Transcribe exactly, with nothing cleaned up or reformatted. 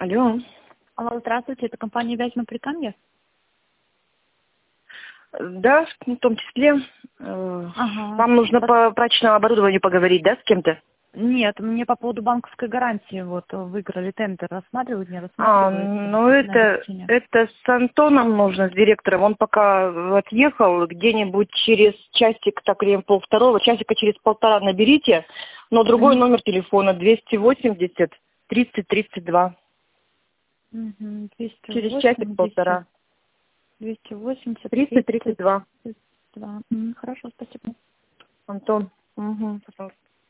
Алло. Алло, здравствуйте, это компания «Вязьма Прикамье»? Да, в том числе. Э, Ага. Вам нужно Пос- по прачечному оборудованию поговорить, да, с кем-то? Нет, мне по поводу банковской гарантии, вот, выиграли тендер, рассматривают, не А, рассматривают, ну на это, обеспечение. это с Антоном нужно, с директором. Он пока отъехал, где-нибудь через часик, так время полвторого, часика через полтора наберите, но другой Угу. номер телефона двести восемьдесят тридцать тридцать два. Угу. Через двести восемьдесят, часик-полтора. двести восемьдесят, Тридцать тридцать тридцать два. два. М, Хорошо, спасибо. Антон. Угу, пожалуйста.